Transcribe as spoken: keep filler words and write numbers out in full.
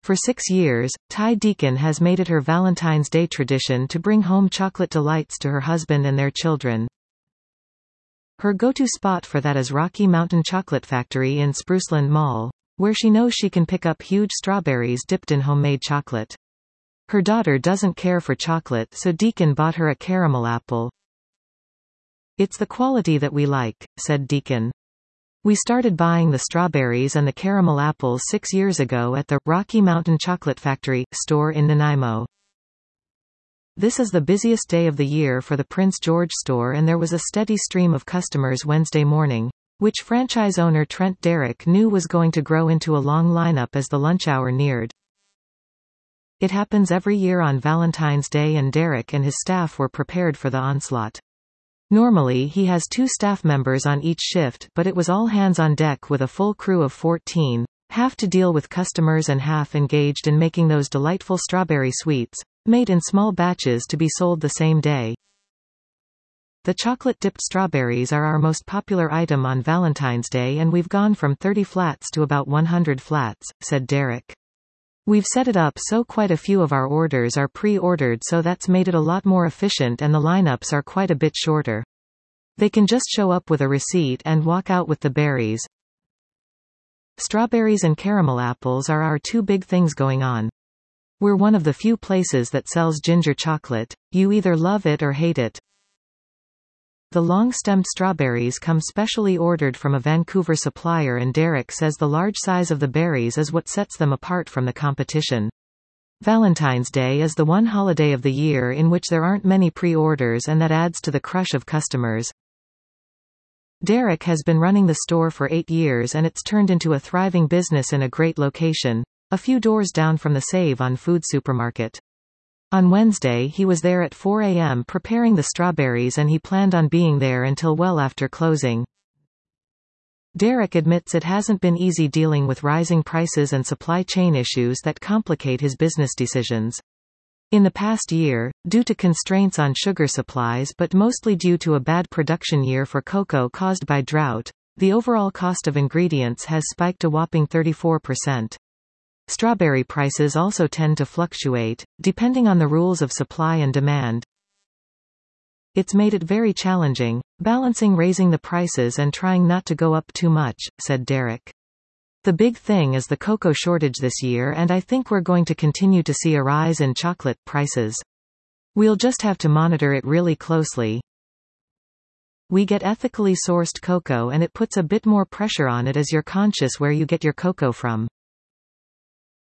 For six years, Ty Deacon has made it her Valentine's Day tradition to bring home chocolate delights to her husband and their children. Her go-to spot for that is Rocky Mountain Chocolate Factory in Spruceland Mall, where she knows she can pick up huge strawberries dipped in homemade chocolate. Her daughter doesn't care for chocolate, so Deacon bought her a caramel apple. "It's the quality that we like," said Deacon. "We started buying the strawberries and the caramel apples six years ago at the Rocky Mountain Chocolate Factory store in Nanaimo." This is the busiest day of the year for the Prince George store, and there was a steady stream of customers Wednesday morning, which franchise owner Trent Derrick knew was going to grow into a long lineup as the lunch hour neared. It happens every year on Valentine's Day, and Derrick and his staff were prepared for the onslaught. Normally he has two staff members on each shift, but it was all hands on deck with a full crew of fourteen, half to deal with customers and half engaged in making those delightful strawberry sweets, made in small batches to be sold the same day. "The chocolate-dipped strawberries are our most popular item on Valentine's Day, and we've gone from thirty flats to about one hundred flats," said Derrick. "We've set it up so quite a few of our orders are pre-ordered, so that's made it a lot more efficient, and the lineups are quite a bit shorter. They can just show up with a receipt and walk out with the berries." Strawberries and caramel apples are our two big things going on. We're one of the few places that sells ginger chocolate. You either love it or hate it. The long-stemmed strawberries come specially ordered from a Vancouver supplier, and Derrick says the large size of the berries is what sets them apart from the competition. Valentine's Day is the one holiday of the year in which there aren't many pre-orders, and that adds to the crush of customers. Derrick has been running the store for eight years and it's turned into a thriving business in a great location, a few doors down from the Save on Food supermarket. On Wednesday he was there at four a m preparing the strawberries, and he planned on being there until well after closing. Derrick admits it hasn't been easy dealing with rising prices and supply chain issues that complicate his business decisions. In the past year, due to constraints on sugar supplies but mostly due to a bad production year for cocoa caused by drought, the overall cost of ingredients has spiked a whopping thirty-four percent. Strawberry prices also tend to fluctuate, depending on the rules of supply and demand. "It's made it very challenging, balancing raising the prices and trying not to go up too much," said Derrick. "The big thing is the cocoa shortage this year, and I think we're going to continue to see a rise in chocolate prices. We'll just have to monitor it really closely. We get ethically sourced cocoa, and it puts a bit more pressure on it as you're conscious where you get your cocoa from.